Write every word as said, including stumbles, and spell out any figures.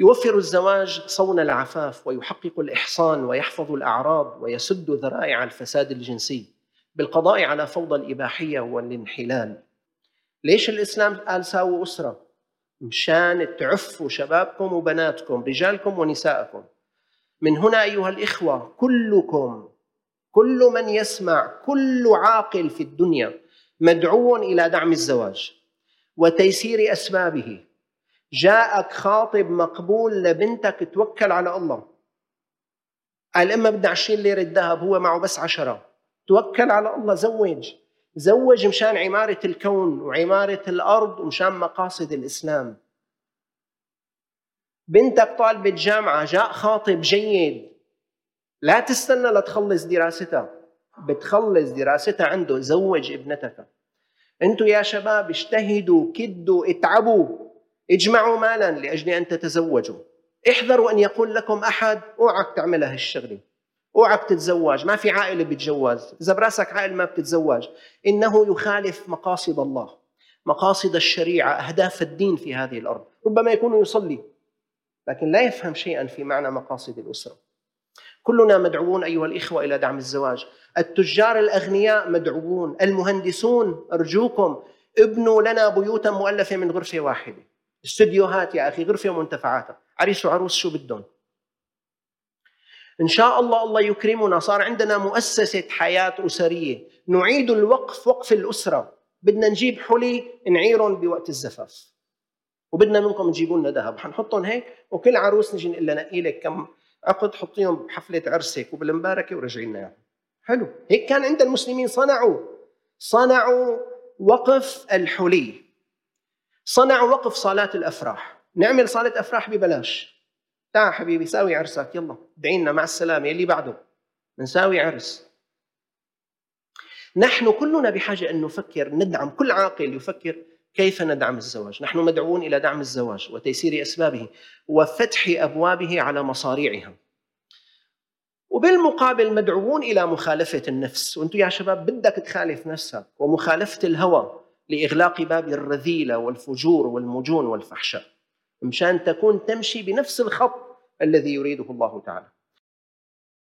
يوفر الزواج صون العفاف ويحقق الإحصان ويحفظ الأعراض ويسد ذرائع الفساد الجنسي بالقضاء على فوضى الإباحية والانحلال. ليش الإسلام قال ساووا أسرة؟ مشان تعفوا شبابكم وبناتكم، رجالكم ونساءكم. من هنا أيها الإخوة كلكم، كل من يسمع، كل عاقل في الدنيا مدعو إلى دعم الزواج وتيسير أسبابه. جاءك خاطب مقبول لبنتك، توكل على الله. قال إما بدنا عشرين ليرة ذهب، هو معه بس عشرة، توكل على الله، زوج زوج مشان عمارة الكون وعمارة الأرض ومشان مقاصد الإسلام. بنتك طالبة جامعة، جاء خاطب جيد، لا تستنى لتخلص دراستها، بتخلص دراستها عنده، زوج ابنتك. أنتوا يا شباب اجتهدوا، كدوا، اتعبوا، اجمعوا مالا لأجل أن تتزوجوا. احذروا أن يقول لكم أحد اوعك تعملها هالشغلة، اوعك تتزوج، ما في عائلة بتجوز، إذا براسك عائل ما بتتزوج. إنه يخالف مقاصد الله، مقاصد الشريعة، أهداف الدين في هذه الأرض. ربما يكون يصلي لكن لا يفهم شيئا في معنى مقاصد الأسرة. كلنا مدعوون أيها الإخوة إلى دعم الزواج. التجار الأغنياء مدعوون، المهندسون أرجوكم ابنوا لنا بيوتا مؤلفة من غرفة واحدة، استوديوهات يا أخي، غرفة ومنتفعاتها، عريس وعروس شو بدهم. إن شاء الله الله يكرمنا، صار عندنا مؤسسة حياة أسرية، نعيد الوقف، وقف الأسرة. بدنا نجيب حلي نعيرهم بوقت الزفاف، وبدنا منكم تجيبوا لنا ذهب، حنحطهم هيك، وكل عروس نجي نقول لها نقي لك كم عقد حطيهم بحفلة عرسك وبالمباركة ورجعي لنا يعني. حلو، هيك كان عند المسلمين، صنعوا صنعوا وقف الحلي، صنعوا وقف صالات الأفراح. نعمل صالة أفراح ببلاش، تعال حبيبي ساوي عرسك، يلا ادعي لنا مع السلامة، يلي بعده نساوي عرس. نحن كلنا بحاجة أن نفكر، ندعم، كل عاقل يفكر كيف ندعم الزواج. نحن مدعوون إلى دعم الزواج وتيسير أسبابه وفتح أبوابه على مصاريعها، وبالمقابل مدعوون إلى مخالفة النفس. وأنتم يا شباب بدك تخالف نفسك، ومخالفة الهوى لإغلاق باب الرذيلة والفجور والمجون والفحشاء، مشان تكون تمشي بنفس الخط الذي يريده الله تعالى.